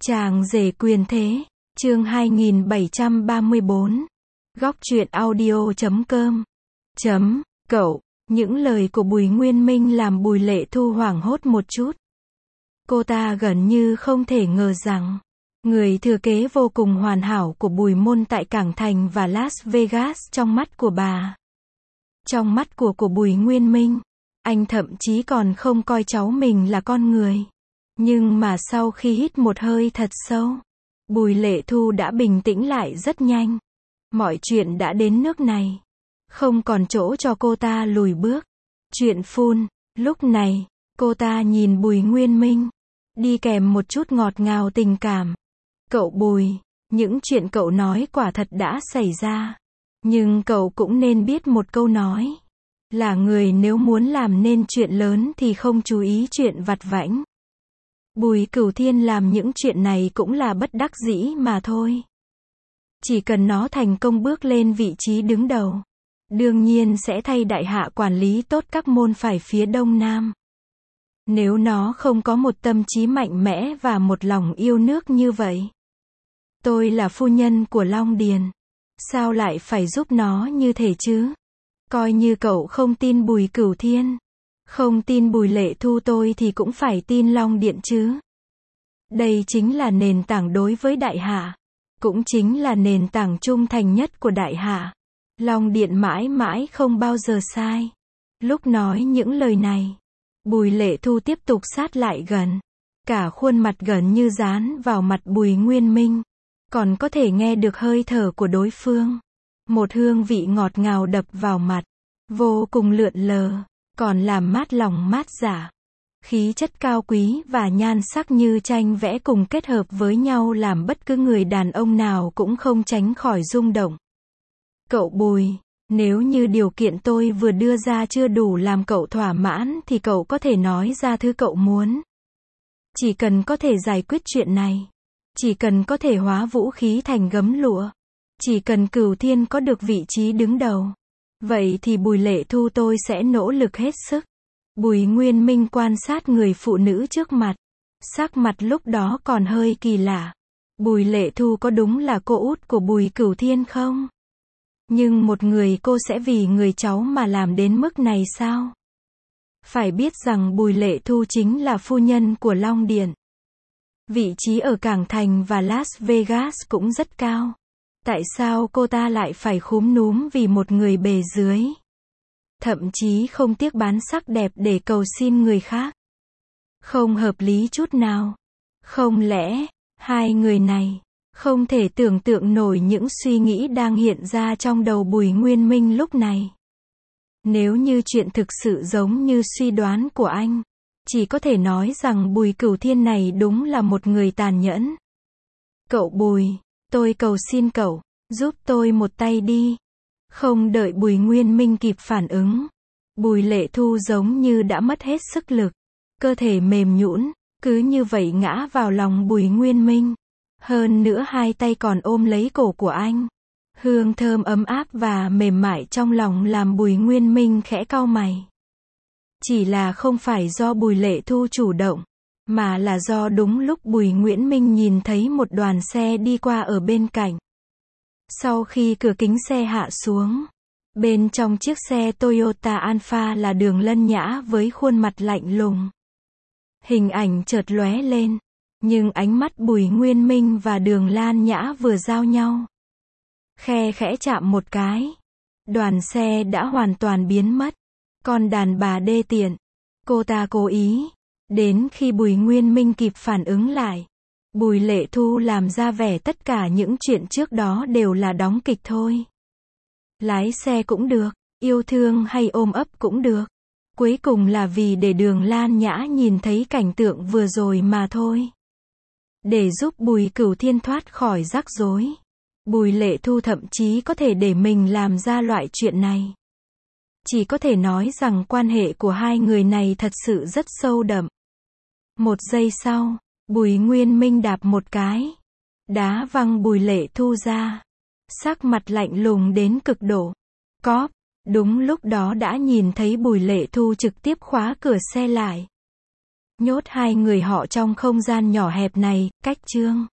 Chàng rể quyền thế, chương 2734. Góc truyện audio.com. Cậu, những lời của Bùi Nguyên Minh làm Bùi Lệ Thu hoảng hốt một chút. Cô ta gần như không thể ngờ rằng, người thừa kế vô cùng hoàn hảo của Bùi Môn tại Cảng Thành và Las Vegas trong mắt của bà. Trong mắt của Bùi Nguyên Minh, anh thậm chí còn không coi cháu mình là con người. Nhưng mà sau khi hít một hơi thật sâu, Bùi Lệ Thu đã bình tĩnh lại rất nhanh. Mọi chuyện đã đến nước này, không còn chỗ cho cô ta lùi bước. Chuyện phun, lúc này, cô ta nhìn Bùi Nguyên Minh, đi kèm một chút ngọt ngào tình cảm. Cậu Bùi, những chuyện cậu nói quả thật đã xảy ra. Nhưng cậu cũng nên biết một câu nói, là người nếu muốn làm nên chuyện lớn thì không chú ý chuyện vặt vãnh. Bùi Cửu Thiên làm những chuyện này cũng là bất đắc dĩ mà thôi. Chỉ cần nó thành công bước lên vị trí đứng đầu, đương nhiên sẽ thay đại hạ quản lý tốt các môn phái phía Đông Nam. Nếu nó không có một tâm trí mạnh mẽ và một lòng yêu nước như vậy. Tôi là phu nhân của Long Điền, sao lại phải giúp nó như thế chứ? Coi như cậu không tin Bùi Cửu Thiên, không tin Bùi Lệ Thu tôi thì cũng phải tin Long Điện chứ. Đây chính là nền tảng đối với đại hạ, cũng chính là nền tảng trung thành nhất của đại hạ. Long Điện mãi mãi không bao giờ sai. Lúc nói những lời này, Bùi Lệ Thu tiếp tục sát lại gần, cả khuôn mặt gần như dán vào mặt Bùi Nguyên Minh, còn có thể nghe được hơi thở của đối phương. Một hương vị ngọt ngào đập vào mặt, vô cùng lượn lờ, còn làm mát lòng mát dạ. Khí chất cao quý và nhan sắc như tranh vẽ cùng kết hợp với nhau làm bất cứ người đàn ông nào cũng không tránh khỏi rung động. Cậu Bùi, nếu như điều kiện tôi vừa đưa ra chưa đủ làm cậu thỏa mãn thì cậu có thể nói ra thứ cậu muốn. Chỉ cần có thể giải quyết chuyện này, chỉ cần có thể hóa vũ khí thành gấm lụa, chỉ cần Cửu Thiên có được vị trí đứng đầu, vậy thì Bùi Lệ Thu tôi sẽ nỗ lực hết sức. Bùi Nguyên Minh quan sát người phụ nữ trước mặt, sắc mặt lúc đó còn hơi kỳ lạ. Bùi Lệ Thu có đúng là cô út của Bùi Cửu Thiên không? Nhưng một người cô sẽ vì người cháu mà làm đến mức này sao? Phải biết rằng Bùi Lệ Thu chính là phu nhân của Long Điện. Vị trí ở Cảng Thành và Las Vegas cũng rất cao. Tại sao cô ta lại phải khúm núm vì một người bề dưới? Thậm chí không tiếc bán sắc đẹp để cầu xin người khác. Không hợp lý chút nào. Không lẽ, hai người này, không thể tưởng tượng nổi những suy nghĩ đang hiện ra trong đầu Bùi Nguyên Minh lúc này. Nếu như chuyện thực sự giống như suy đoán của anh, chỉ có thể nói rằng Bùi Cửu Thiên này đúng là một người tàn nhẫn. Cậu Bùi, tôi cầu xin cậu, giúp tôi một tay đi. Không đợi Bùi Nguyên Minh kịp phản ứng, Bùi Lệ Thu giống như đã mất hết sức lực, cơ thể mềm nhũn, cứ như vậy ngã vào lòng Bùi Nguyên Minh. Hơn nữa hai tay còn ôm lấy cổ của anh. Hương thơm ấm áp và mềm mại trong lòng làm Bùi Nguyên Minh khẽ cau mày. Chỉ là không phải do Bùi Lệ Thu chủ động, mà là do đúng lúc Bùi Nguyễn Minh nhìn thấy một đoàn xe đi qua ở bên cạnh. Sau khi cửa kính xe hạ xuống, bên trong chiếc xe Toyota Alphard là Đường Lân Nhã với khuôn mặt lạnh lùng. Hình ảnh chợt lóe lên, nhưng ánh mắt Bùi Nguyên Minh và Đường Lan Nhã vừa giao nhau, khe khẽ chạm một cái, đoàn xe đã hoàn toàn biến mất. Con đàn bà đê tiện, cô ta cố ý. Đến khi Bùi Nguyên Minh kịp phản ứng lại, Bùi Lệ Thu làm ra vẻ tất cả những chuyện trước đó đều là đóng kịch thôi. Lái xe cũng được, yêu thương hay ôm ấp cũng được. Cuối cùng là vì để Đường Lan Nhã nhìn thấy cảnh tượng vừa rồi mà thôi. Để giúp Bùi Cửu Thiên thoát khỏi rắc rối, Bùi Lệ Thu thậm chí có thể để mình làm ra loại chuyện này. Chỉ có thể nói rằng quan hệ của hai người này thật sự rất sâu đậm. Một giây sau, Bùi Nguyên Minh đạp một cái, đá văng Bùi Lệ Thu ra. Sắc mặt lạnh lùng đến cực độ. Cóp, đúng lúc đó đã nhìn thấy Bùi Lệ Thu trực tiếp khóa cửa xe lại. Nhốt hai người họ trong không gian nhỏ hẹp này, cách Trương